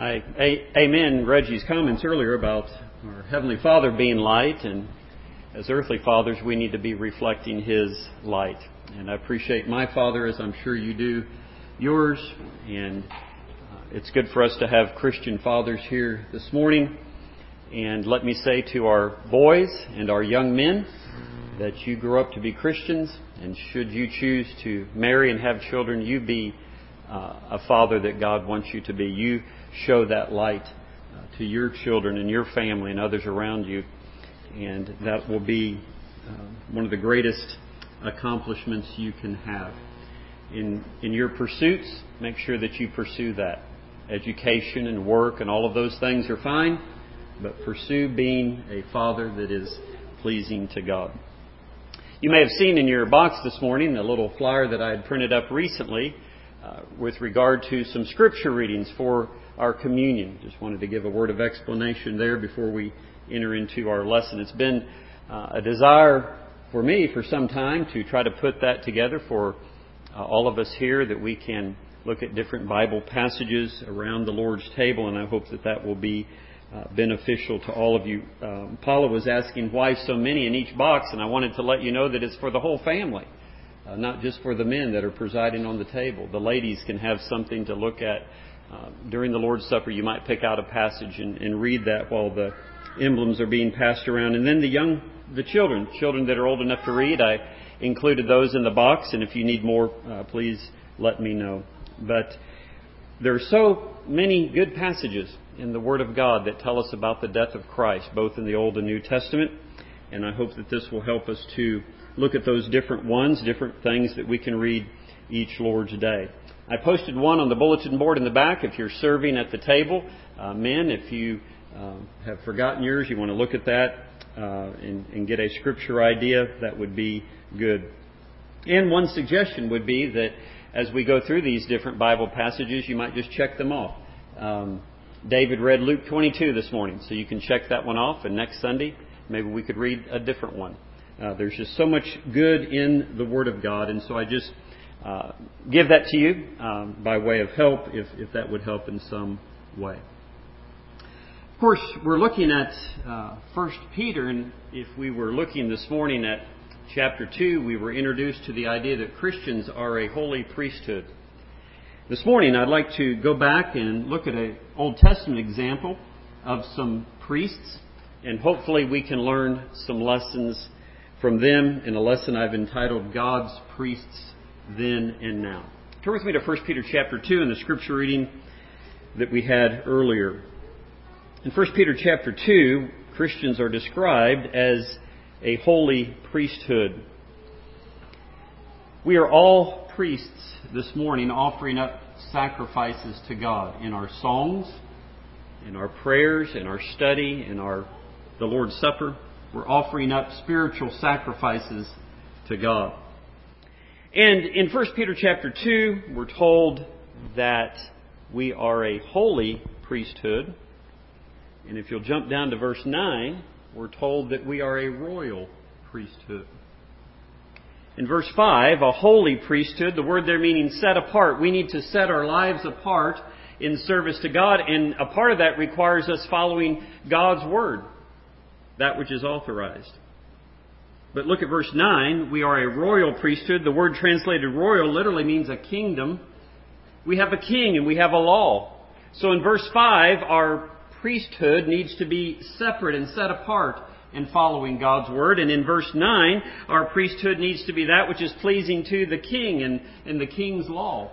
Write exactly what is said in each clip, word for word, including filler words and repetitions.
I, a, amen Reggie's comments earlier about our Heavenly Father being light, and as earthly fathers we need to be reflecting His light. And I appreciate my father, as I'm sure you do yours, and uh, it's good for us to have Christian fathers here this morning. And let me say to our boys and our young men that you grow up to be Christians, and should you choose to marry and have children, you be uh, a father that God wants you to be. You show that light uh, to your children and your family and others around you, and that will be uh, one of the greatest accomplishments you can have. In in your pursuits, make sure that you pursue that. Education and work and all of those things are fine, but pursue being a father that is pleasing to God. You may have seen in your box this morning a little flyer that I had printed up recently uh, with regard to some scripture readings for our communion. Just wanted to give a word of explanation there before we enter into our lesson. It's been uh, a desire for me for some time to try to put that together for uh, all of us here, that we can look at different Bible passages around the Lord's table, and I hope that that will be uh, beneficial to all of you. Um, Paula was asking why so many in each box, and I wanted to let you know that it's for the whole family, uh, not just for the men that are presiding on the table. The ladies can have something to look at uh, during the Lord's Supper. You might pick out a passage and, and read that while the emblems are being passed around. And then the young, the children, children that are old enough to read, I included those in the box, and if you need more, uh, please let me know. But there are so many good passages in the Word of God that tell us about the death of Christ, both in the Old and New Testament, and I hope that this will help us to look at those different ones, different things that we can read each Lord's Day. I posted one on the bulletin board in the back. If you're serving at the table, uh, men, if you uh, have forgotten yours, you want to look at that uh, and, and get a scripture idea, that would be good. And one suggestion would be that as we go through these different Bible passages, you might just check them off. Um, David read Luke twenty-two this morning, so you can check that one off, and next Sunday maybe we could read a different one. Uh, there's just so much good in the Word of God, and so I just uh, give that to you um, by way of help, if, if that would help in some way. Of course, we're looking at uh, First Peter, and if we were looking this morning at chapter two, we were introduced to the idea that Christians are a holy priesthood. This morning, I'd like to go back and look at an Old Testament example of some priests, and hopefully we can learn some lessons from them in a lesson I've entitled God's Priests Then and Now. Turn with me to First Peter chapter two and the scripture reading that we had earlier. In First Peter chapter two, Christians are described as a holy priesthood. We are all priests this morning, offering up sacrifices to God in our songs, in our prayers, in our study, in our the Lord's Supper. We're offering up spiritual sacrifices to God. And in First Peter chapter two, we're told that we are a holy priesthood. And if you'll jump down to verse nine, we're told that we are a royal priesthood. In verse five, a holy priesthood, the word there meaning set apart. We need to set our lives apart in service to God, and a part of that requires us following God's Word, that which is authorized. But look at verse nine. We are a royal priesthood. The word translated royal literally means a kingdom. We have a king and we have a law. So in verse five, our priesthood needs to be separate and set apart in following God's Word. And in verse nine, our priesthood needs to be that which is pleasing to the king and, and the king's law.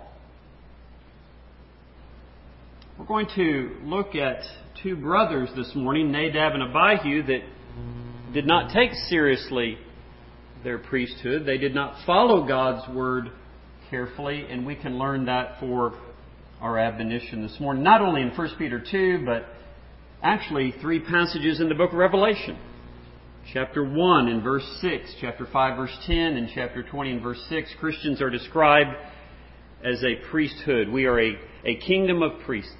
We're going to look at two brothers this morning, Nadab and Abihu, that did not take seriously their priesthood. They did not follow God's Word carefully, and we can learn that for our admonition this morning. Not only in First Peter two, but actually three passages in the book of Revelation. Chapter one and verse six, chapter five verse ten, and chapter twenty and verse six, Christians are described as a priesthood. We are a, a kingdom of priests.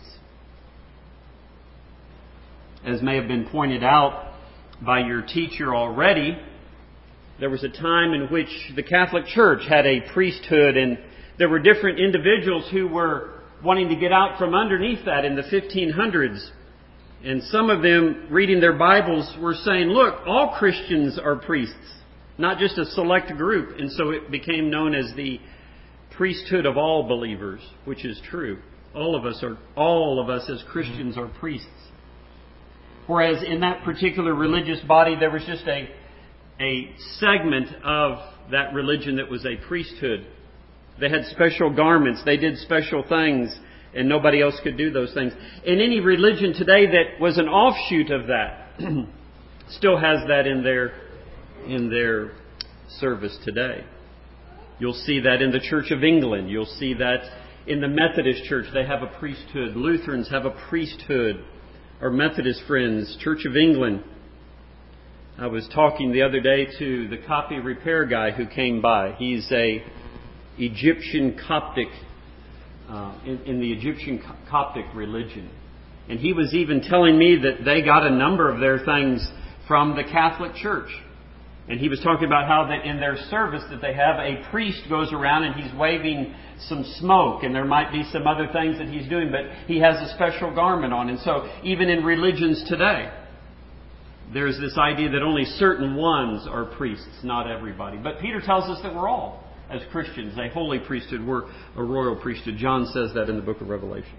As may have been pointed out by your teacher already, there was a time in which the Catholic Church had a priesthood, and there were different individuals who were wanting to get out from underneath that in the fifteen hundreds. And some of them, reading their Bibles, were saying, look, all Christians are priests, not just a select group. And so it became known as the priesthood of all believers, which is true. All of us are, all of us as Christians are priests. Whereas in that particular religious body, there was just a, a segment of that religion that was a priesthood. They had special garments. They did special things, and nobody else could do those things. And any religion today that was an offshoot of that still has that in their, in their service today. You'll see that in the Church of England. You'll see that in the Methodist Church. They have a priesthood. Lutherans have a priesthood. Our Methodist friends, Church of England. I was talking the other day to the copy repair guy who came by. He's a Egyptian Coptic, uh, in, in the Egyptian Coptic religion. And he was even telling me that they got a number of their things from the Catholic Church. And he was talking about how that in their service that they have, a priest goes around and he's waving some smoke, and there might be some other things that he's doing, but he has a special garment on. And so even in religions today, there's this idea that only certain ones are priests, not everybody. But Peter tells us that we're all, as Christians, a holy priesthood. We're a royal priesthood. John says that in the book of Revelation.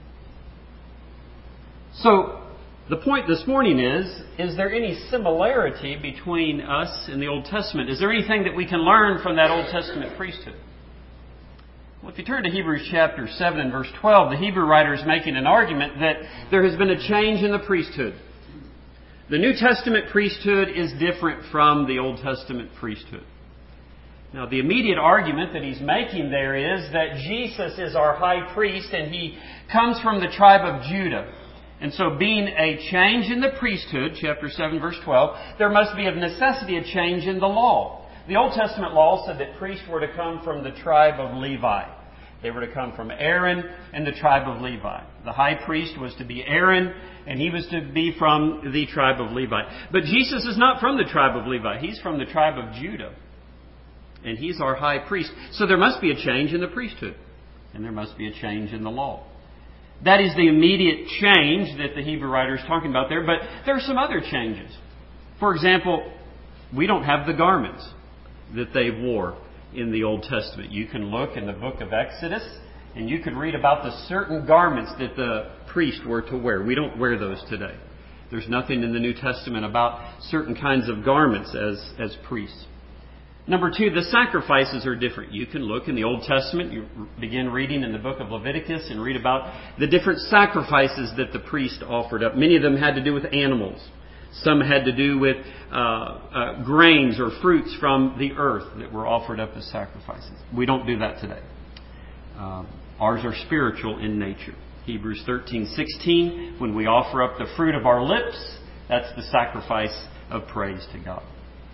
So, the point this morning is, is there any similarity between us and the Old Testament? Is there anything that we can learn from that Old Testament priesthood? Well, if you turn to Hebrews chapter seven and verse twelve, the Hebrew writer is making an argument that there has been a change in the priesthood. The New Testament priesthood is different from the Old Testament priesthood. Now, the immediate argument that he's making there is that Jesus is our high priest and he comes from the tribe of Judah. And so being a change in the priesthood, chapter seven, verse twelve, there must be of necessity a change in the law. The Old Testament law said that priests were to come from the tribe of Levi. They were to come from Aaron and the tribe of Levi. The high priest was to be Aaron, and he was to be from the tribe of Levi. But Jesus is not from the tribe of Levi. He's from the tribe of Judah. And he's our high priest. So there must be a change in the priesthood. And there must be a change in the law. That is the immediate change that the Hebrew writer is talking about there. But there are some other changes. For example, we don't have the garments that they wore in the Old Testament. You can look in the book of Exodus and you can read about the certain garments that the priests were to wear. We don't wear those today. There's nothing in the New Testament about certain kinds of garments as, as priests. Number two, the sacrifices are different. You can look in the Old Testament, you begin reading in the book of Leviticus and read about the different sacrifices that the priest offered up. Many of them had to do with animals. Some had to do with uh, uh, grains or fruits from the earth that were offered up as sacrifices. We don't do that today. Uh, ours are spiritual in nature. Hebrews thirteen sixteen, when we offer up the fruit of our lips, that's the sacrifice of praise to God.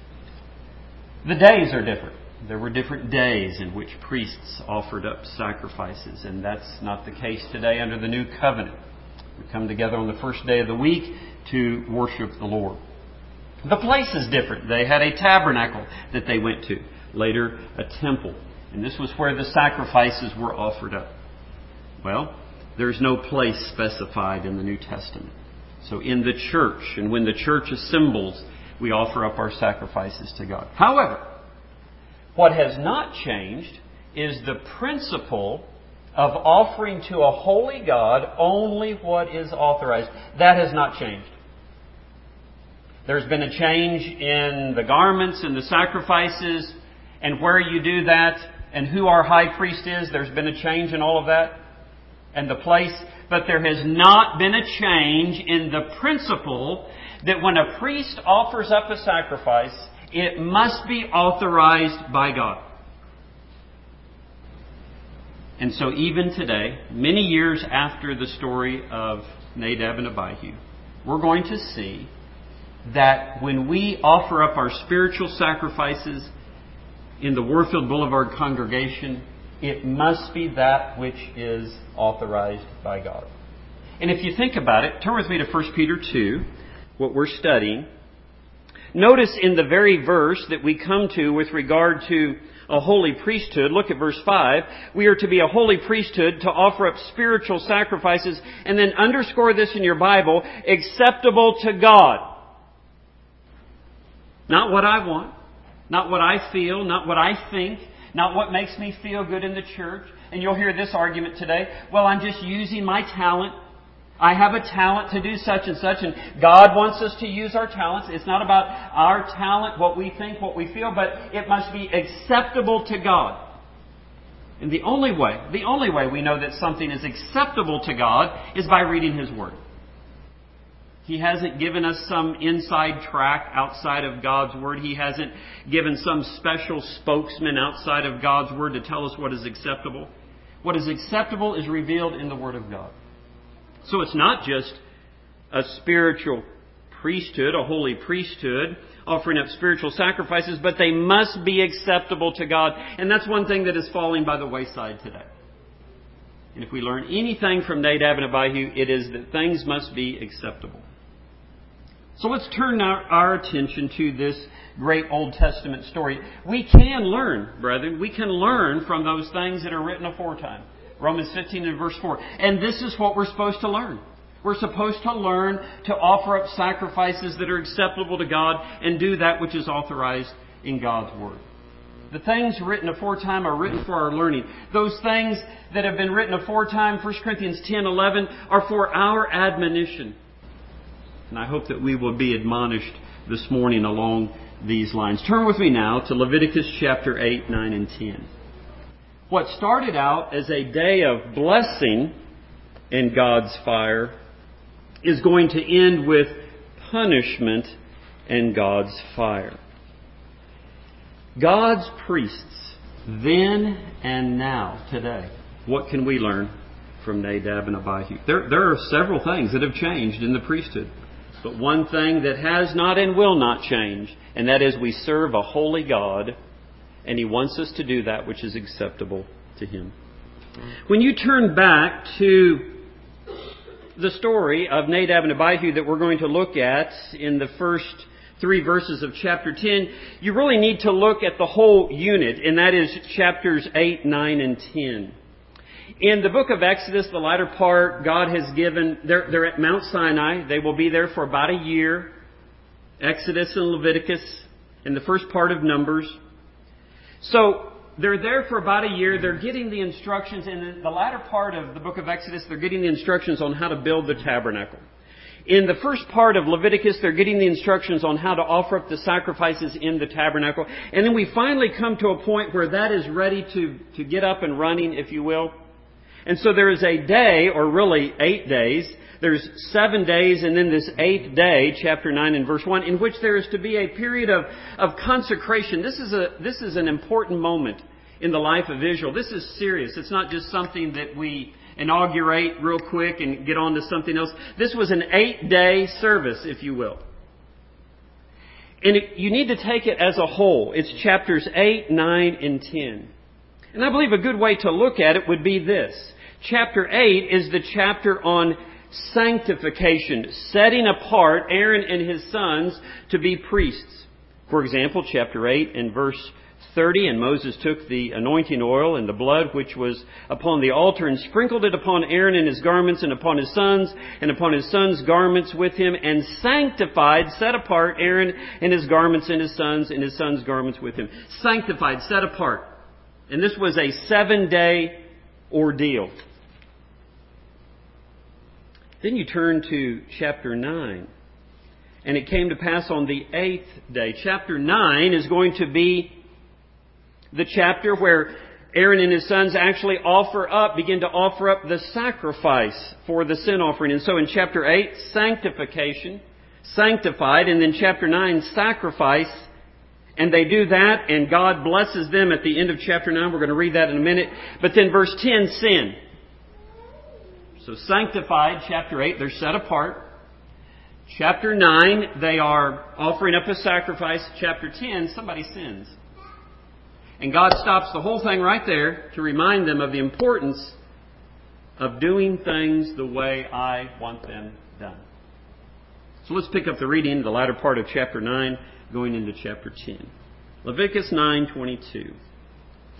The days are different. There were different days in which priests offered up sacrifices, and that's not the case today under the new covenant. We come together on the first day of the week to worship the Lord. The place is different. They had a tabernacle that they went to. Later, a temple. And this was where the sacrifices were offered up. Well, there's no place specified in the New Testament. So in the church, and when the church assembles, we offer up our sacrifices to God. However, what has not changed is the principle of offering to a holy God only what is authorized. That has not changed. There's been a change in the garments and the sacrifices and where you do that and who our high priest is. There's been a change in all of that and the place. But there has not been a change in the principle that when a priest offers up a sacrifice, it must be authorized by God. And so even today, many years after the story of Nadab and Abihu, we're going to see that when we offer up our spiritual sacrifices in the Warfield Boulevard congregation, it must be that which is authorized by God. And if you think about it, turn with me to First Peter two, what we're studying. Notice in the very verse that we come to with regard to a holy priesthood. Look at verse five. We are to be a holy priesthood to offer up spiritual sacrifices. And then underscore this in your Bible, acceptable to God. Not what I want, not what I feel, not what I think, not what makes me feel good in the church. And you'll hear this argument today. Well, I'm just using my talent. I have a talent to do such and such, and God wants us to use our talents. It's not about our talent, what we think, what we feel, but it must be acceptable to God. And the only way, the only way we know that something is acceptable to God is by reading His Word. He hasn't given us some inside track outside of God's Word. He hasn't given some special spokesman outside of God's Word to tell us what is acceptable. What is acceptable is revealed in the Word of God. So it's not just a spiritual priesthood, a holy priesthood, offering up spiritual sacrifices, but they must be acceptable to God. And that's one thing that is falling by the wayside today. And if we learn anything from Nadab and Abihu, it is that things must be acceptable. So let's turn our, our attention to this great Old Testament story. We can learn, brethren, we can learn from those things that are written aforetime. Romans fifteen and verse four. And this is what we're supposed to learn. We're supposed to learn to offer up sacrifices that are acceptable to God and do that which is authorized in God's Word. The things written aforetime are written for our learning. Those things that have been written aforetime, First Corinthians ten eleven, are for our admonition. And I hope that we will be admonished this morning along these lines. Turn with me now to Leviticus chapter eight, nine, and ten. What started out as a day of blessing in God's fire is going to end with punishment in God's fire. God's priests, then and now, today. What can we learn from Nadab and Abihu? There, there are several things that have changed in the priesthood. But one thing that has not and will not change, and that is we serve a holy God, and He wants us to do that which is acceptable to Him. When you turn back to the story of Nadab and Abihu that we're going to look at in the first three verses of chapter ten, you really need to look at the whole unit, and that is chapters eight, nine, and ten. In the book of Exodus, the latter part, God has given, they're, they're at Mount Sinai. They will be there for about a year. Exodus and Leviticus, and the first part of Numbers. So they're there for about a year. They're getting the instructions. In the latter part of the book of Exodus, they're getting the instructions on how to build the tabernacle. In the first part of Leviticus, they're getting the instructions on how to offer up the sacrifices in the tabernacle. And then we finally come to a point where that is ready to, to get up and running, if you will. And so there is a day, or really eight days. There's seven days and then this eighth day, chapter nine and verse one, in which there is to be a period of, of consecration. This is a this is an important moment in the life of Israel. This is serious. It's not just something that we inaugurate real quick and get on to something else. This was an eight-day service, if you will. And it, you need to take it as a whole. It's chapters eight, nine, and ten. And I believe a good way to look at it would be this. Chapter eight is the chapter on sanctification, setting apart Aaron and his sons to be priests. For example, chapter eight and verse thirty, and Moses took the anointing oil and the blood which was upon the altar and sprinkled it upon Aaron and his garments and upon his sons and upon his sons' garments with him, and sanctified, set apart Aaron and his garments and his sons and his sons' garments with him. Sanctified, set apart. And this was a seven-day ordeal. Then you turn to chapter nine. And it came to pass on the eighth day. Chapter nine is going to be the chapter where Aaron and his sons actually offer up, begin to offer up the sacrifice for the sin offering. And so in chapter eight, sanctification, sanctified. And then chapter nine, sacrifice. And they do that, and God blesses them at the end of chapter nine. We're going to read that in a minute. But then verse ten, sin. So sanctified, chapter eight, they're set apart. Chapter nine, they are offering up a sacrifice. Chapter ten, somebody sins. And God stops the whole thing right there to remind them of the importance of doing things the way I want them done. So let's pick up the reading, the latter part of chapter nine, going into chapter ten. Leviticus nine twenty-two.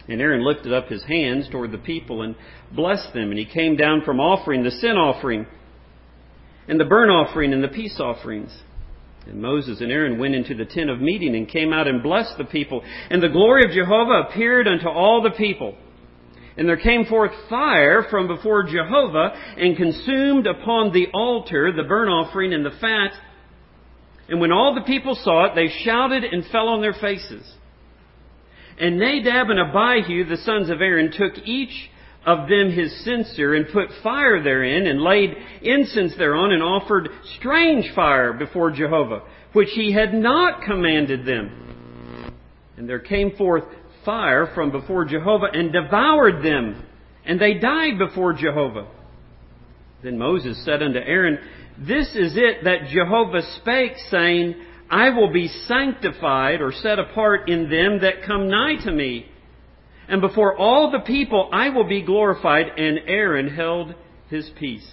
And Aaron lifted up his hands toward the people and blessed them. And he came down from offering the sin offering and the burnt offering and the peace offerings. And Moses and Aaron went into the tent of meeting and came out and blessed the people. And the glory of Jehovah appeared unto all the people. And there came forth fire from before Jehovah and consumed upon the altar the burnt offering and the fat. And when all the people saw it, they shouted and fell on their faces. And Nadab and Abihu, the sons of Aaron, took each of them his censer and put fire therein and laid incense thereon and offered strange fire before Jehovah, which he had not commanded them. And there came forth fire from before Jehovah and devoured them, and they died before Jehovah. Then Moses said unto Aaron, This is it that Jehovah spake, saying, I will be sanctified or set apart in them that come nigh to me. And before all the people I will be glorified. And Aaron held his peace.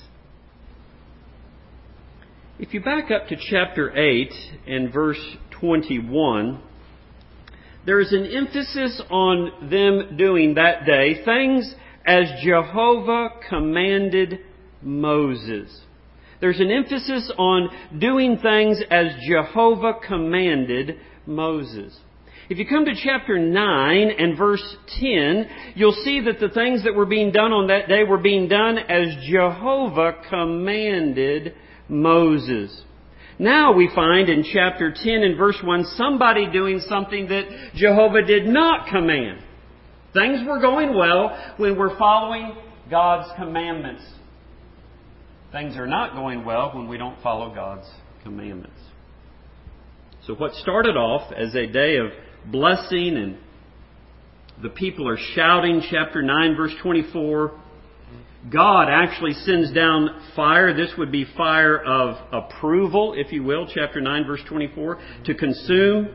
If you back up to chapter eight and verse twenty-one, there is an emphasis on them doing that day things as Jehovah commanded Moses. There's an emphasis on doing things as Jehovah commanded Moses. If you come to chapter nine and verse ten, you'll see that the things that were being done on that day were being done as Jehovah commanded Moses. Now we find in chapter ten and verse one somebody doing something that Jehovah did not command. Things were going well when we're following God's commandments. Things are not going well when we don't follow God's commandments. So what started off as a day of blessing and the people are shouting, chapter nine, verse twenty-four, God actually sends down fire. This would be fire of approval, if you will, chapter nine, verse twenty-four, to consume.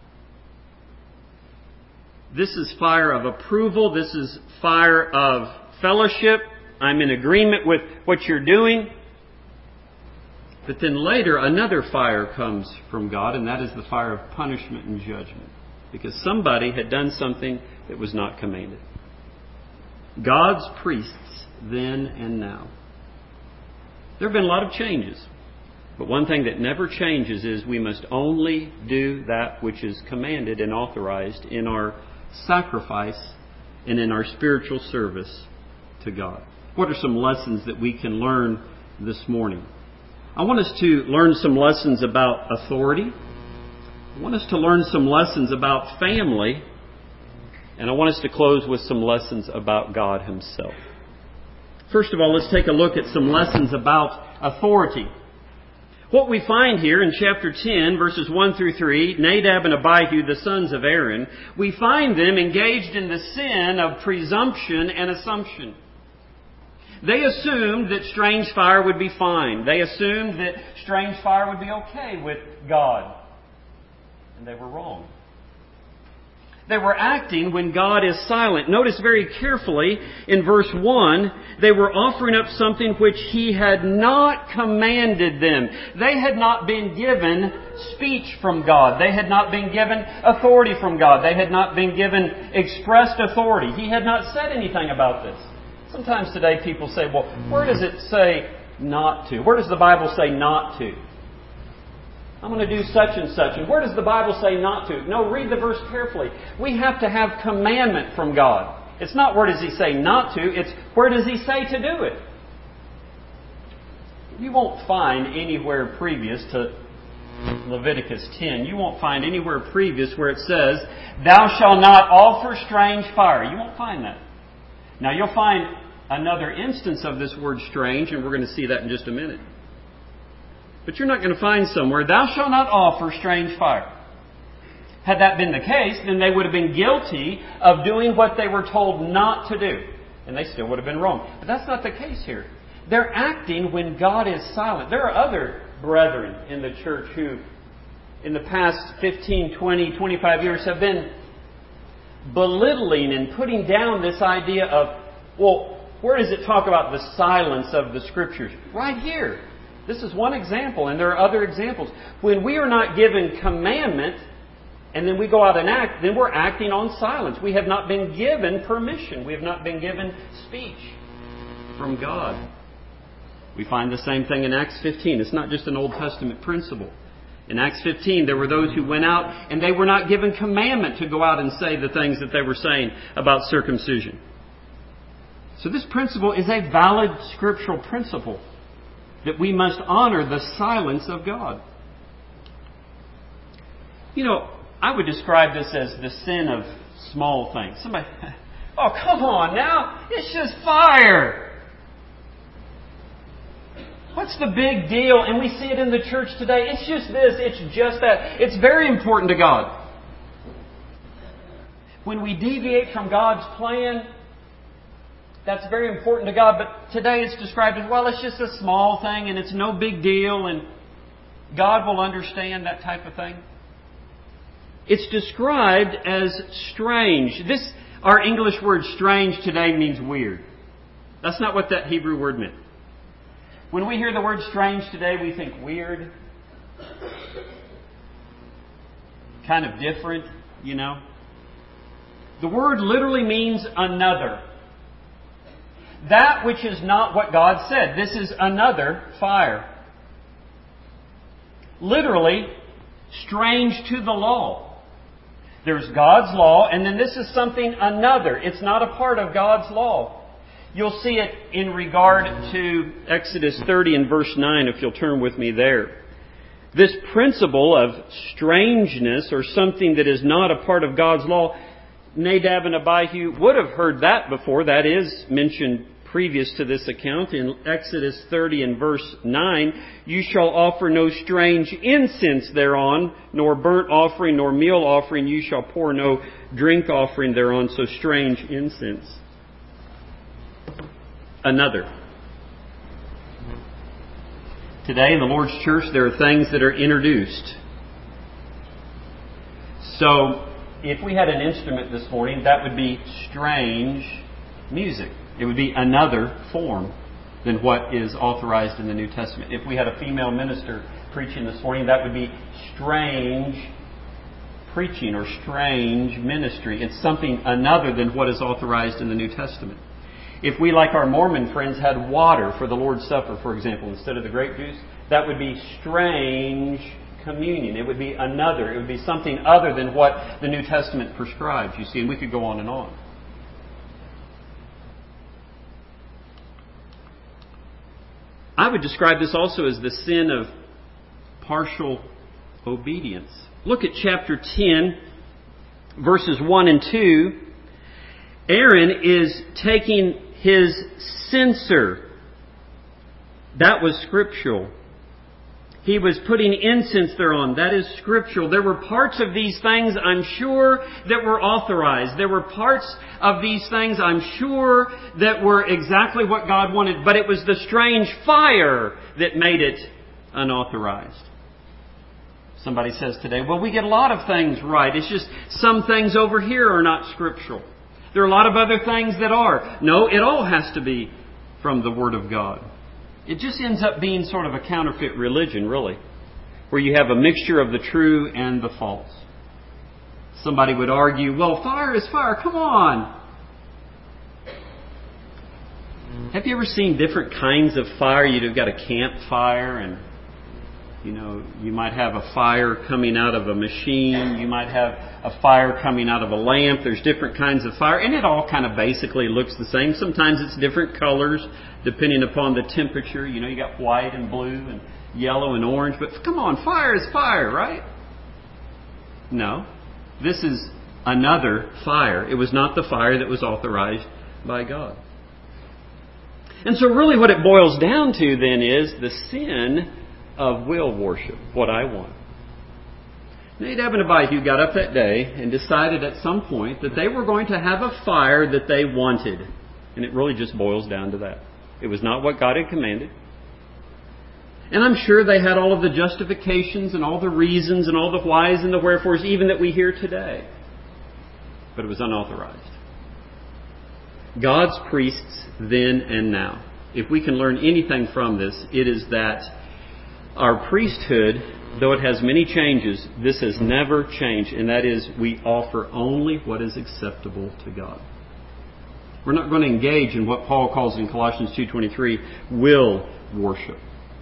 This is fire of approval. This is fire of fellowship. I'm in agreement with what you're doing. But then later, another fire comes from God, and that is the fire of punishment and judgment. Because somebody had done something that was not commanded. God's priests then and now. There have been a lot of changes. But one thing that never changes is we must only do that which is commanded and authorized in our sacrifice and in our spiritual service to God. What are some lessons that we can learn this morning? I want us to learn some lessons about authority. I want us to learn some lessons about family. And I want us to close with some lessons about God Himself. First of all, let's take a look at some lessons about authority. What we find here in chapter ten, verses one through three, Nadab and Abihu, the sons of Aaron, we find them engaged in the sin of presumption and assumption. They assumed that strange fire would be fine. They assumed that strange fire would be okay with God. And they were wrong. They were acting when God is silent. Notice very carefully in verse one, they were offering up something which He had not commanded them. They had not been given speech from God. They had not been given authority from God. They had not been given expressed authority. He had not said anything about this. Sometimes today people say, well, where does it say not to? Where does the Bible say not to? I'm going to do such and such. And where does the Bible say not to? No, read the verse carefully. We have to have commandment from God. It's not where does He say not to, it's where does He say to do it. You won't find anywhere previous to Leviticus ten, you won't find anywhere previous where it says, thou shalt not offer strange fire. You won't find that. Now you'll find another instance of this word strange, and we're going to see that in just a minute. But you're not going to find somewhere, thou shalt not offer strange fire. Had that been the case, then they would have been guilty of doing what they were told not to do. And they still would have been wrong. But that's not the case here. They're acting when God is silent. There are other brethren in the church who, in the past fifteen, twenty, twenty-five years, have been belittling and putting down this idea of, well, where does it talk about the silence of the Scriptures? Right here. This is one example, and there are other examples. When we are not given commandment and then we go out and act, then we're acting on silence. We have not been given permission. We have not been given speech from God. We find the same thing in Acts fifteen. It's not just an Old Testament principle. In Acts fifteen, there were those who went out and they were not given commandment to go out and say the things that they were saying about circumcision. So this principle is a valid scriptural principle that we must honor the silence of God. You know, I would describe this as the sin of small things. Somebody, oh, come on now, it's just fire. What's the big deal? And we see it in the church today. It's just this. It's just that. It's very important to God. When we deviate from God's plan, that's very important to God. But today it's described as, well, it's just a small thing and it's no big deal and God will understand that type of thing. It's described as strange. This, our English word strange today means weird. That's not what that Hebrew word meant. When we hear the word strange today, we think weird, kind of different, you know. The word literally means another. That which is not what God said. This is another fire. Literally, strange to the law. There's God's law, and then this is something another. It's not a part of God's law. You'll see it in regard to Exodus thirty and verse nine, if you'll turn with me there. This principle of strangeness or something that is not a part of God's law, Nadab and Abihu would have heard that before. That is mentioned previous to this account in Exodus thirty and verse nine. You shall offer no strange incense thereon, nor burnt offering, nor meal offering. You shall pour no drink offering thereon. So strange incense. Another. Today in the Lord's church there are things that are introduced. So if we had an instrument this morning, that would be strange music. It would be another form than what is authorized in the New Testament. If we had a female minister preaching this morning, that would be strange preaching or strange ministry. It's something another than what is authorized in the New Testament. If we, like our Mormon friends, had water for the Lord's Supper, for example, instead of the grape juice, that would be strange communion. It would be another. It would be something other than what the New Testament prescribes, you see, and we could go on and on. I would describe this also as the sin of partial obedience. Look at chapter ten, verses one and two. Aaron is taking his censer. That was scriptural. He was putting incense thereon. That is scriptural. There were parts of these things, I'm sure, that were authorized. There were parts of these things, I'm sure, that were exactly what God wanted. But it was the strange fire that made it unauthorized. Somebody says today, well, we get a lot of things right. It's just some things over here are not scriptural. There are a lot of other things that are. No, it all has to be from the Word of God. It just ends up being sort of a counterfeit religion, really, where you have a mixture of the true and the false. Somebody would argue, well, fire is fire. Come on. Have you ever seen different kinds of fire? You've got a campfire and You know, you might have a fire coming out of a machine. You might have a fire coming out of a lamp. There's different kinds of fire. And it all kind of basically looks the same. Sometimes it's different colors depending upon the temperature. You know, you got white and blue and yellow and orange. But come on, fire is fire, right? No. This is another fire. It was not the fire that was authorized by God. And so really what it boils down to then is the sin of will worship, what I want. Nadab and Abihu got up that day and decided at some point that they were going to have a fire that they wanted. And it really just boils down to that. It was not what God had commanded. And I'm sure they had all of the justifications and all the reasons and all the whys and the wherefores even that we hear today. But it was unauthorized. God's priests then and now. If we can learn anything from this, it is that our priesthood though it has many changes, this has never changed, and that is we offer only what is acceptable to God. We're not going to engage in what Paul calls in Colossians two twenty-three, will worship.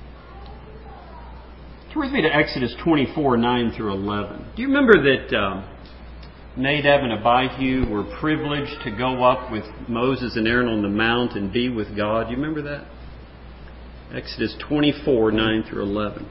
Turn with me to Exodus twenty-four, nine through eleven. Do you remember that um, Nadab and Abihu were privileged to go up with Moses and Aaron on the mount and be with God? Do you remember that? Exodus twenty-four, nine through eleven.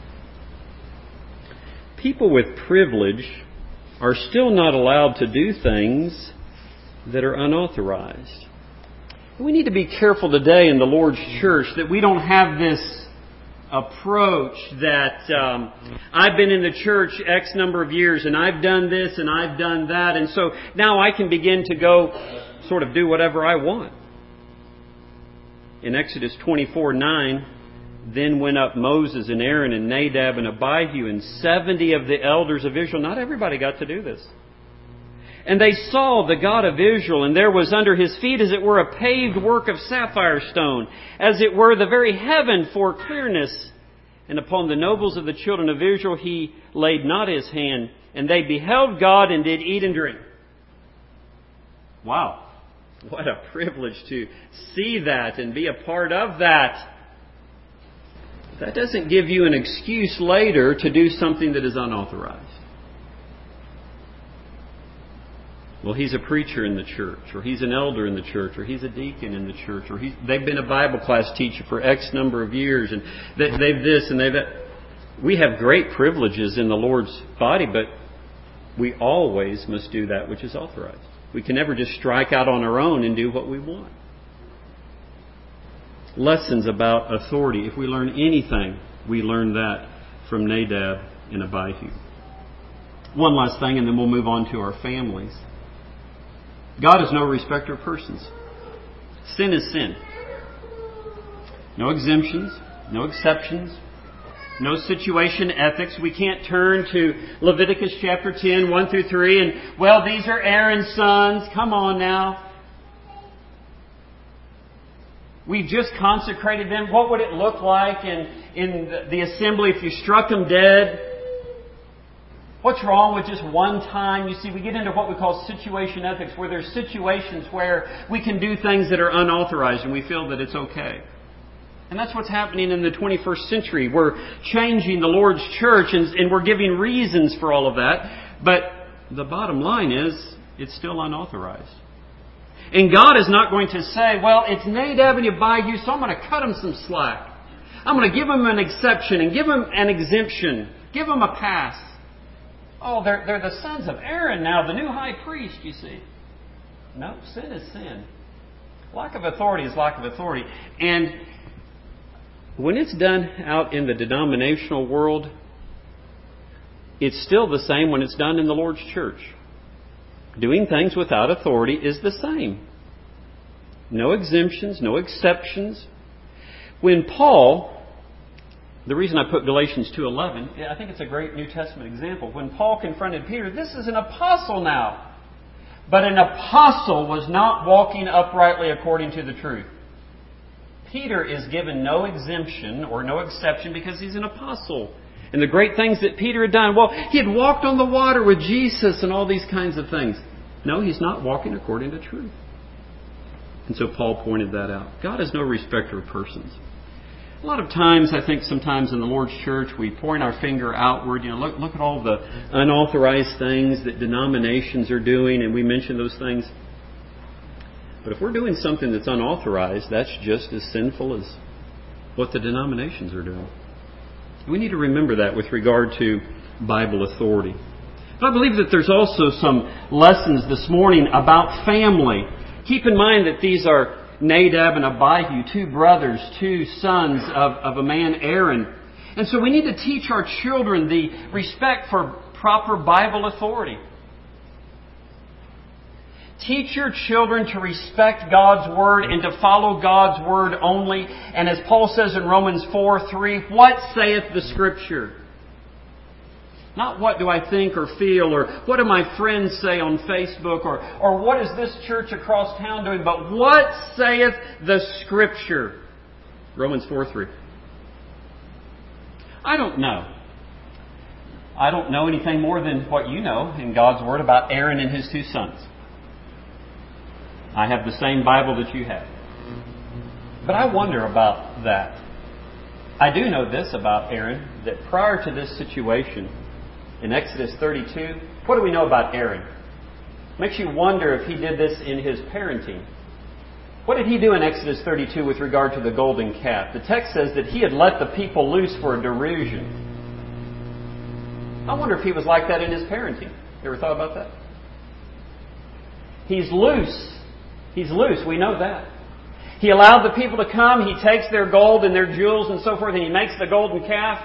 People with privilege are still not allowed to do things that are unauthorized. We need to be careful today in the Lord's church that we don't have this approach that um, I've been in the church X number of years and I've done this and I've done that, and so now I can begin to go sort of do whatever I want. In Exodus twenty-four, nine, then went up Moses and Aaron and Nadab and Abihu and seventy of the elders of Israel. Not everybody got to do this. And they saw the God of Israel, and there was under his feet, as it were, a paved work of sapphire stone, as it were the very heaven for clearness. And upon the nobles of the children of Israel he laid not his hand, and they beheld God and did eat and drink. Wow. What a privilege to see that and be a part of that. That doesn't give you an excuse later to do something that is unauthorized. Well, he's a preacher in the church, or he's an elder in the church, or he's a deacon in the church, or he's, they've been a Bible class teacher for X number of years, and they, they've this and they've that. We have great privileges in the Lord's body, but we always must do that which is authorized. We can never just strike out on our own and do what we want. Lessons about authority. If we learn anything, we learn that from Nadab and Abihu. One last thing, and then we'll move on to our families. God is no respecter of persons. Sin is sin. No exemptions, no exceptions, no situation ethics. We can't turn to Leviticus chapter ten, one through three, and, well, these are Aaron's sons. Come on now. We've just consecrated them. What would it look like in, in the assembly if you struck them dead? What's wrong with just one time? You see, we get into what we call situation ethics, where there's situations where we can do things that are unauthorized and we feel that it's okay. And that's what's happening in the twenty-first century. We're changing the Lord's church and, and we're giving reasons for all of that. But the bottom line is, it's still unauthorized. And God is not going to say, well, it's Nadab and Abihu, so I'm going to cut them some slack. I'm going to give them an exception and give them an exemption. Give them a pass. Oh, they're, they're the sons of Aaron now, the new high priest, you see. No, sin is sin. Lack of authority is lack of authority. And when it's done out in the denominational world, it's still the same when it's done in the Lord's church. Doing things without authority is the same. No exemptions, no exceptions. When Paul... The reason I put Galatians two eleven, I think it's a great New Testament example. When Paul confronted Peter, this is an apostle now. But an apostle was not walking uprightly according to the truth. Peter is given no exemption or no exception because he's an apostle. And the great things that Peter had done, well, he had walked on the water with Jesus and all these kinds of things. No, he's not walking according to truth. And so Paul pointed that out. God is no respecter of persons. A lot of times, I think sometimes in the Lord's church, we point our finger outward. You know, look, look at all the unauthorized things that denominations are doing, and we mention those things. But if we're doing something that's unauthorized, that's just as sinful as what the denominations are doing. We need to remember that with regard to Bible authority. But I believe that there's also some lessons this morning about family. Keep in mind that these are Nadab and Abihu, two brothers, two sons of, of a man, Aaron. And so we need to teach our children the respect for proper Bible authority. Teach your children to respect God's Word and to follow God's Word only. And as Paul says in Romans four three, what saith the Scripture? Not what do I think or feel, or what do my friends say on Facebook, or, or what is this church across town doing, but what saith the Scripture? Romans four three. I don't know. I don't know anything more than what you know in God's Word about Aaron and his two sons. I have the same Bible that you have. But I wonder about that. I do know this about Aaron, that prior to this situation, in Exodus thirty-two, what do we know about Aaron? Makes you wonder if he did this in his parenting. What did he do in Exodus thirty-two with regard to the golden calf? The text says that he had let the people loose for a derision. I wonder if he was like that in his parenting. You ever thought about that? He's loose. He's loose. We know that. He allowed the people to come. He takes their gold and their jewels and so forth, and he makes the golden calf.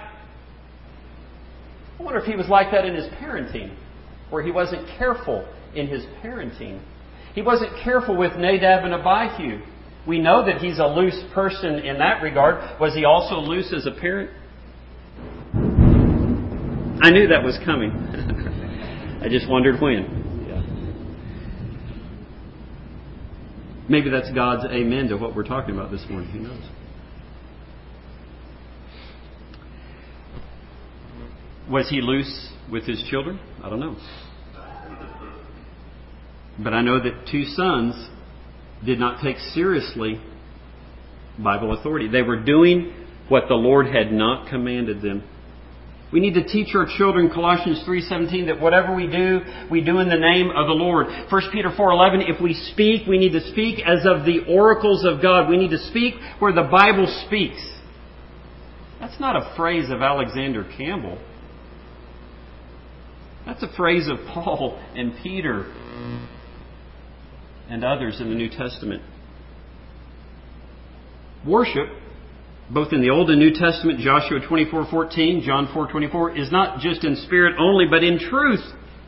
I wonder if he was like that in his parenting, where he wasn't careful in his parenting. He wasn't careful with Nadab and Abihu. We know that he's a loose person in that regard. Was he also loose as a parent? I knew that was coming. I just wondered when. Yeah. Maybe that's God's amen to what we're talking about this morning. Who knows? Was he loose with his children? I don't know. But I know that two sons did not take seriously Bible authority. They were doing what the Lord had not commanded them. We need to teach our children, Colossians three seventeen, that whatever we do, we do in the name of the Lord. First Peter four eleven, if we speak, we need to speak as of the oracles of God. We need to speak where the Bible speaks. That's not a phrase of Alexander Campbell. That's a phrase of Paul and Peter and others in the New Testament. Worship, both in the Old and New Testament, Joshua twenty-four fourteen, John four twenty-four, is not just in spirit only, but in truth.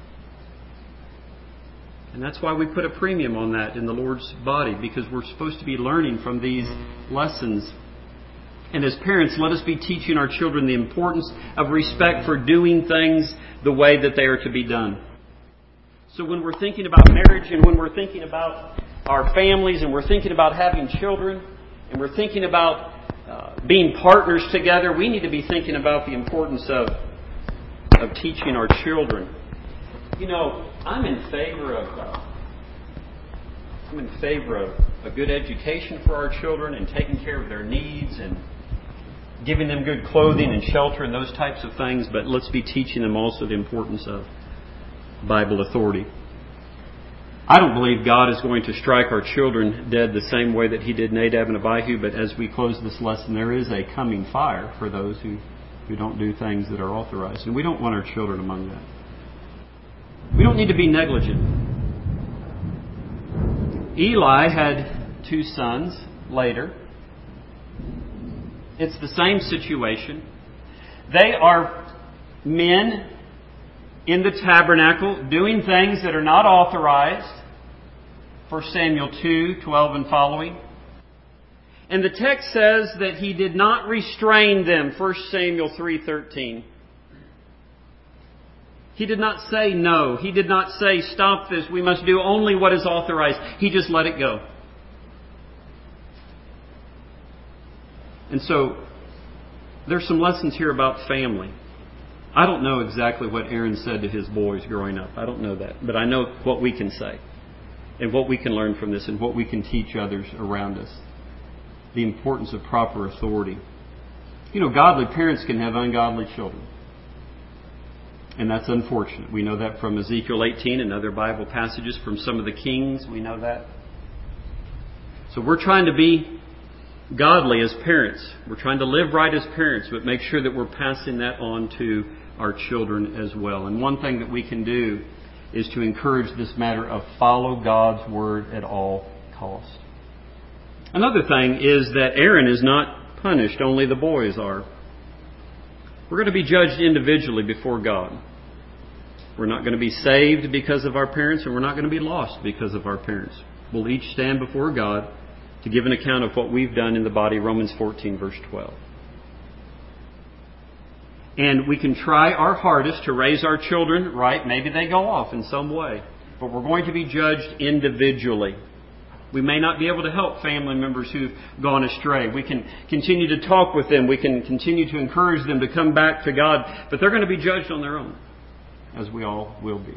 And that's why we put a premium on that in the Lord's body, because we're supposed to be learning from these lessons. And as parents, let us be teaching our children the importance of respect for doing things the way that they are to be done. So when we're thinking about marriage, and when we're thinking about our families, and we're thinking about having children, and we're thinking about uh, being partners together, we need to be thinking about the importance of of teaching our children. You know, I'm in favor of uh, I'm in favor of a good education for our children and taking care of their needs and giving them good clothing and shelter and those types of things. But let's be teaching them also the importance of Bible authority. I don't believe God is going to strike our children dead the same way that He did Nadab and Abihu, but as we close this lesson, there is a coming fire for those who, who don't do things that are authorized. And we don't want our children among that. We don't need to be negligent. Eli had two sons later. It's the same situation. They are men in the tabernacle doing things that are not authorized. First Samuel two, twelve and following. And the text says that he did not restrain them. First Samuel three, thirteen. He did not say no. He did not say, stop this. We must do only what is authorized. He just let it go. And so, there's some lessons here about family. I don't know exactly what Aaron said to his boys growing up. I don't know that. But I know what we can say. And what we can learn from this. And what we can teach others around us. The importance of proper authority. You know, godly parents can have ungodly children. And that's unfortunate. We know that from Ezekiel eighteen and other Bible passages from some of the kings. We know that. So we're trying to be godly as parents. We're trying to live right as parents, but make sure that we're passing that on to our children as well. And one thing that we can do is to encourage this matter of follow God's Word at all costs. Another thing is that Aaron is not punished, only the boys are. We're going to be judged individually before God. We're not going to be saved because of our parents, and we're not going to be lost because of our parents. We'll each stand before God to give an account of what we've done in the body, Romans fourteen, verse twelve. And we can try our hardest to raise our children right. Maybe they go off in some way. But we're going to be judged individually. We may not be able to help family members who've gone astray. We can continue to talk with them. We can continue to encourage them to come back to God. But they're going to be judged on their own, as we all will be.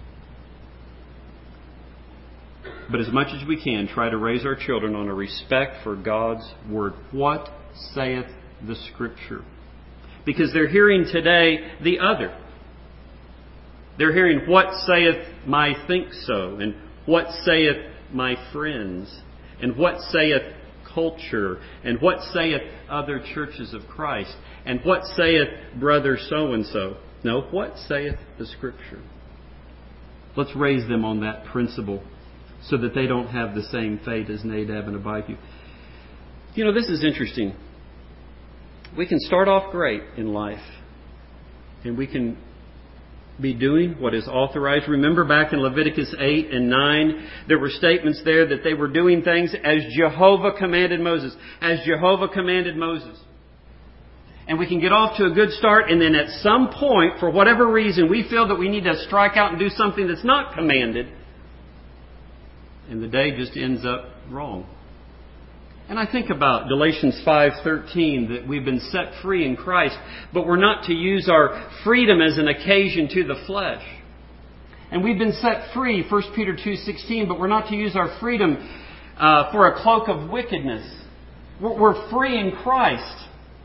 But as much as we can, try to raise our children on a respect for God's Word. What saith the Scripture? Because they're hearing today the other. They're hearing what saith my think so, and what saith my friends, and what saith culture, and what saith other churches of Christ, and what saith brother so-and-so. No, what saith the Scripture? Let's raise them on that principle so that they don't have the same fate as Nadab and Abihu. You know, this is interesting. We can start off great in life, and we can be doing what is authorized. Remember back in Leviticus eight and nine, there were statements there that they were doing things as Jehovah commanded Moses. As Jehovah commanded Moses. And we can get off to a good start, and then at some point, for whatever reason, we feel that we need to strike out and do something that's not commanded. And the day just ends up wrong. And I think about Galatians five thirteen, that we've been set free in Christ, but we're not to use our freedom as an occasion to the flesh. And we've been set free, First Peter two sixteen, but we're not to use our freedom uh, for a cloak of wickedness. We're, we're free in Christ.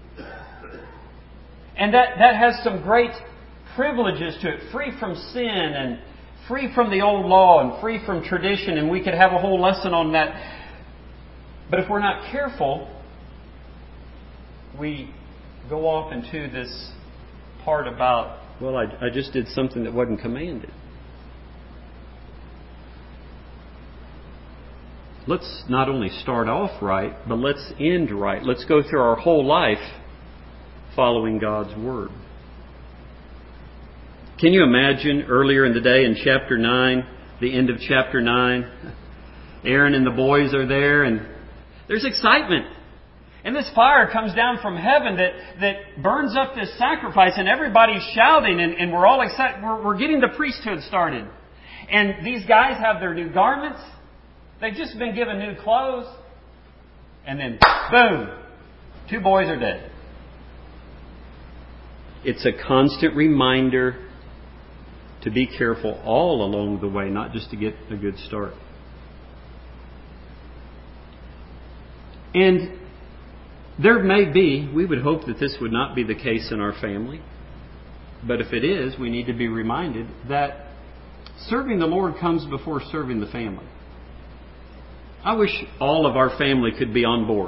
And that, that has some great privileges to it. Free from sin and free from the old law and free from tradition. And we could have a whole lesson on that. But if we're not careful, we go off into this part about, well, I, I just did something that wasn't commanded. Let's not only start off right, but let's end right. Let's go through our whole life following God's Word. Can you imagine earlier in the day in chapter nine, the end of chapter nine, Aaron and the boys are there and there's excitement. And this fire comes down from heaven that, that burns up this sacrifice, and everybody's shouting, and, and we're all excited. We're, we're getting the priesthood started. And these guys have their new garments. They've just been given new clothes. And then, boom, two boys are dead. It's a constant reminder to be careful all along the way, not just to get a good start. And there may be, we would hope that this would not be the case in our family. But if it is, we need to be reminded that serving the Lord comes before serving the family. I wish all of our family could be on board.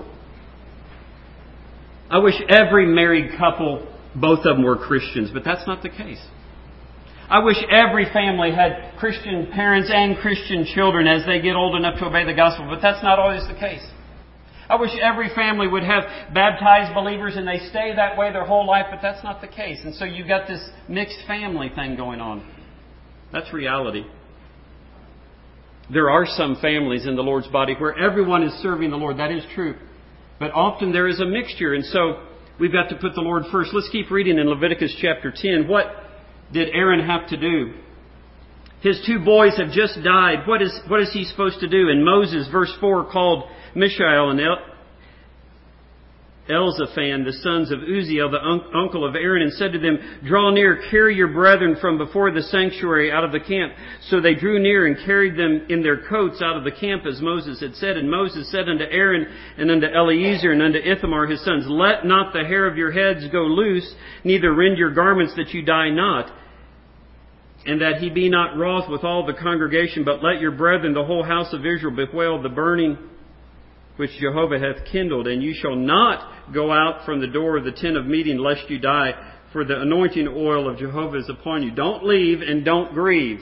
I wish every married couple, both of them were Christians, but that's not the case. I wish every family had Christian parents and Christian children as they get old enough to obey the gospel, but that's not always the case. I wish every family would have baptized believers and they stay that way their whole life, but that's not the case. And so you've got this mixed family thing going on. That's reality. There are some families in the Lord's body where everyone is serving the Lord. That is true. But often there is a mixture, and so we've got to put the Lord first. Let's keep reading in Leviticus chapter ten. What did Aaron have to do? His two boys have just died. What is, what is he supposed to do? And Moses, verse four, called Mishael and El- Elzaphan, the sons of Uzziel, the un- uncle of Aaron, and said to them, "Draw near, carry your brethren from before the sanctuary out of the camp." So they drew near and carried them in their coats out of the camp, as Moses had said. And Moses said unto Aaron and unto Eleazar and unto Ithamar his sons, "Let not the hair of your heads go loose, neither rend your garments, that you die not, and that he be not wroth with all the congregation, but let your brethren, the whole house of Israel, bewail the burning which Jehovah hath kindled. And you shall not go out from the door of the tent of meeting, lest you die, for the anointing oil of Jehovah is upon you." Don't leave and don't grieve.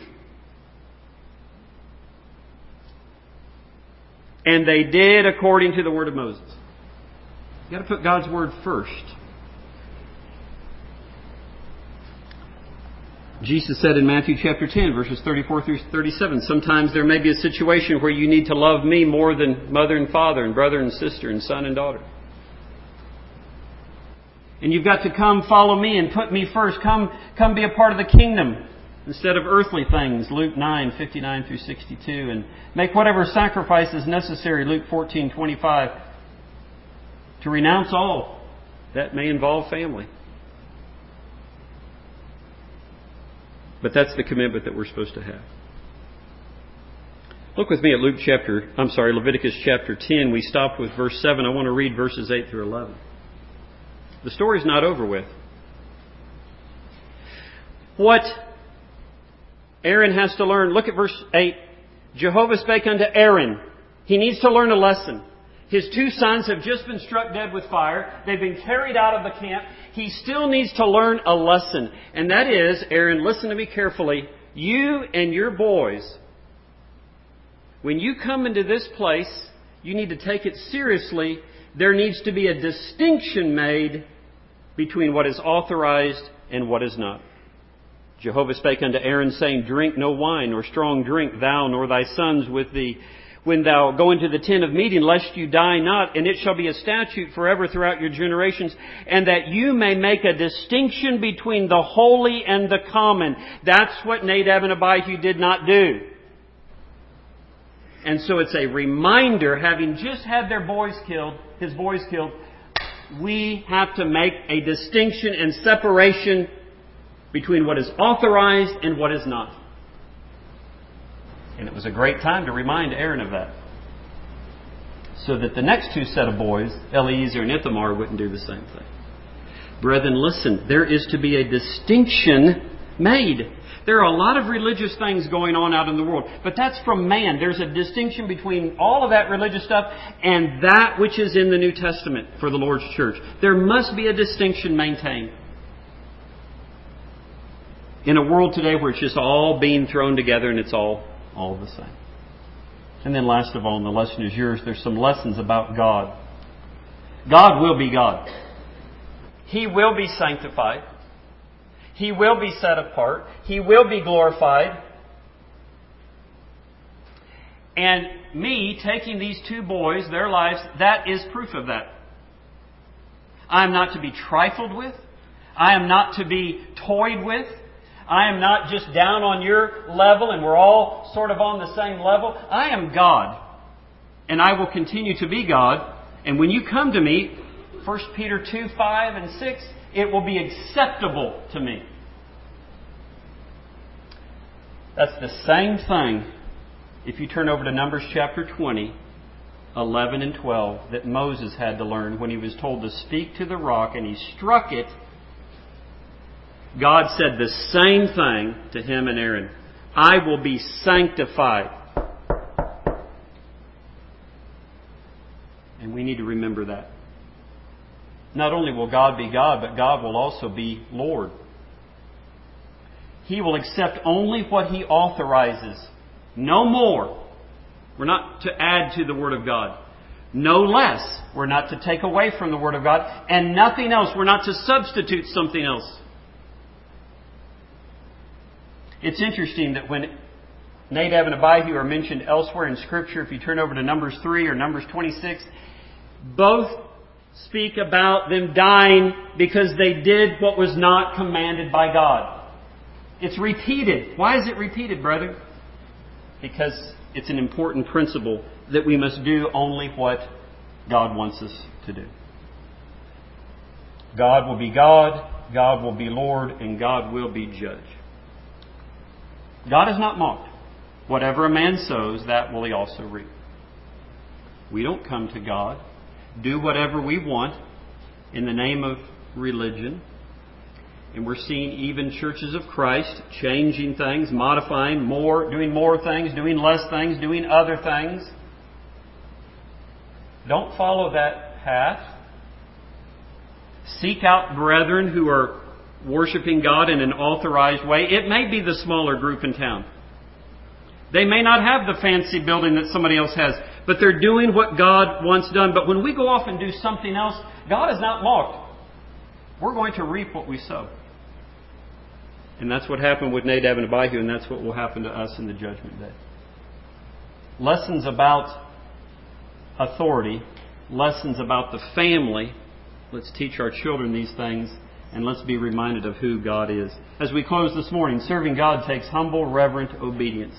And they did according to the word of Moses. You've got to put God's word first. Jesus said in Matthew chapter ten, verses thirty-four through thirty-seven, sometimes there may be a situation where you need to love me more than mother and father and brother and sister and son and daughter. And you've got to come follow me and put me first. Come, come be a part of the kingdom. instead of earthly things, Luke nine, fifty-nine through sixty-two, and make whatever sacrifice is necessary, Luke fourteen, twenty-five, to renounce all. That may involve family. But that's the commitment that we're supposed to have. Look with me at Luke chapter, I'm sorry, Leviticus chapter ten. We stopped with verse seven. I want to read verses eight through eleven. The story's not over with. What Aaron has to learn, look at verse eight. Jehovah spake unto Aaron. He needs to learn a lesson. His two sons have just been struck dead with fire. They've been carried out of the camp. He still needs to learn a lesson. And that is, Aaron, listen to me carefully. You and your boys, when you come into this place, you need to take it seriously. There needs to be a distinction made between what is authorized and what is not. Jehovah spake unto Aaron, saying, Drink no wine nor strong drink, thou nor thy sons with thee, when thou go into the tent of meeting, lest you die not, and it shall be a statute forever throughout your generations, and that you may make a distinction between the holy and the common. That's what Nadab and Abihu did not do. And so it's a reminder, having just had their boys killed, his boys killed, we have to make a distinction and separation between what is authorized and what is not. And it was a great time to remind Aaron of that, so that the next two set of boys, Eleazar and Ithamar, wouldn't do the same thing. Brethren, listen, there is to be a distinction made. There are a lot of religious things going on out in the world, but that's from man. There's a distinction between all of that religious stuff and that which is in the New Testament for the Lord's church. There must be a distinction maintained. In a world today where it's just all being thrown together and it's all, all the same. And then last of all, and the lesson is yours, there's some lessons about God. God will be God. He will be sanctified. He will be set apart. He will be glorified. And me taking these two boys, their lives, that is proof of that. I am not to be trifled with. I am not to be toyed with. I am not just down on your level and we're all sort of on the same level. I am God. And I will continue to be God. And when you come to me, First Peter two, five and six, it will be acceptable to me. That's the same thing if you turn over to Numbers chapter twenty, eleven and twelve, that Moses had to learn when he was told to speak to the rock and he struck it. God said the same thing to him and Aaron. I will be sanctified. And we need to remember that. Not only will God be God, but God will also be Lord. He will accept only what He authorizes. No more. We're not to add to the Word of God. No less. We're not to take away from the Word of God. And nothing else. We're not to substitute something else. It's interesting that when Nadab and Abihu are mentioned elsewhere in Scripture, if you turn over to Numbers three or Numbers twenty-six, both speak about them dying because they did what was not commanded by God. It's repeated. Why is it repeated, brother? Because it's an important principle that we must do only what God wants us to do. God will be God, God will be Lord, and God will be judge. God is not mocked. Whatever a man sows, that will he also reap. We don't come to God, do whatever we want in the name of religion. And we're seeing even churches of Christ changing things, modifying more, doing more things, doing less things, doing other things. Don't follow that path. Seek out brethren who are worshiping God in an authorized way. It may be the smaller group in town. They may not have the fancy building that somebody else has, but they're doing what God wants done. But when we go off and do something else, God is not mocked. We're going to reap what we sow. And that's what happened with Nadab and Abihu, and that's what will happen to us in the judgment day. Lessons about authority, lessons about the family. Let's teach our children these things And let's be reminded of who God is. As we close this morning, serving God takes humble, reverent obedience.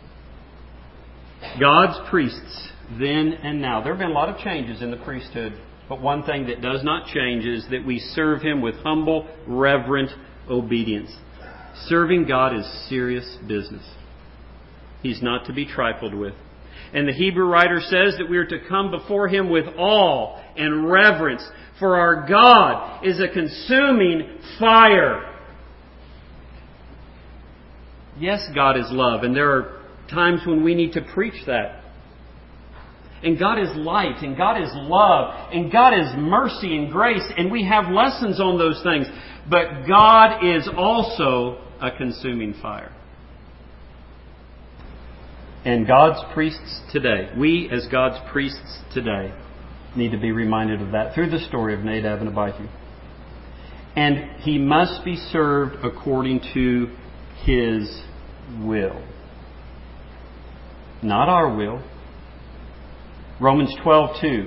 God's priests, then and now. There have been a lot of changes in the priesthood, but one thing that does not change is that we serve Him with humble, reverent obedience. Serving God is serious business. He's not to be trifled with. And the Hebrew writer says that we are to come before Him with awe and reverence, for our God is a consuming fire. Yes, God is love, and there are times when we need to preach that. And God is light, and God is love, and God is mercy and grace, and we have lessons on those things. But God is also a consuming fire. And God's priests today, we as God's priests today, need to be reminded of that through the story of Nadab and Abihu. And He must be served according to His will. Not our will. Romans twelve two.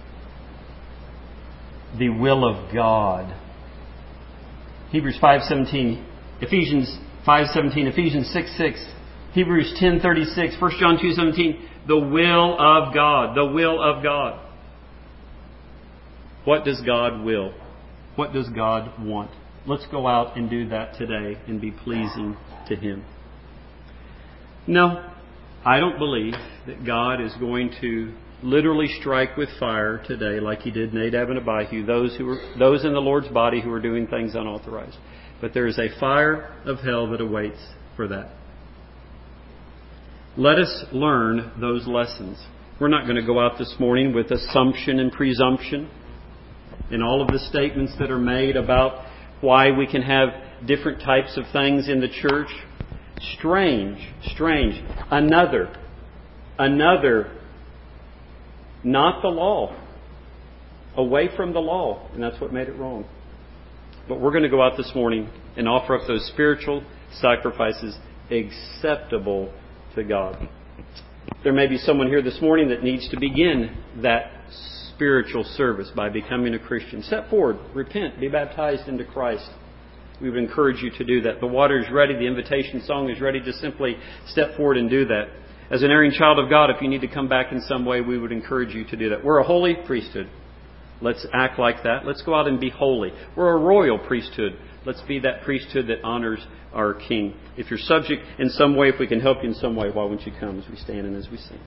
The will of God. Hebrews five seventeen. Ephesians five seventeen. Ephesians six six. Hebrews ten thirty-six. First John two seventeen. The will of God. The will of God. What does God will? What does God want? Let's go out and do that today and be pleasing to Him. No, I don't believe that God is going to literally strike with fire today like He did Nadab and Abihu, those who were those in the Lord's body who were doing things unauthorized. But there is a fire of hell that awaits for that. Let us learn those lessons. We're not going to go out this morning with assumption and presumption and all of the statements that are made about why we can have different types of things in the church. Strange, strange. Another, another, not the law. Away from the law. And that's what made it wrong. But we're going to go out this morning and offer up those spiritual sacrifices acceptable to God. There may be someone here this morning that needs to begin that spiritual service by becoming a Christian. Step forward, repent, be baptized into Christ. We would encourage you to do that. The water is ready. The invitation song is ready to simply step forward and do that. As an erring child of God, if you need to come back in some way, we would encourage you to do that. We're a holy priesthood. Let's act like that. Let's go out and be holy. We're a royal priesthood. Let's be that priesthood that honors our King. If you're subject in some way, if we can help you in some way, why won't you come as we stand and as we sing?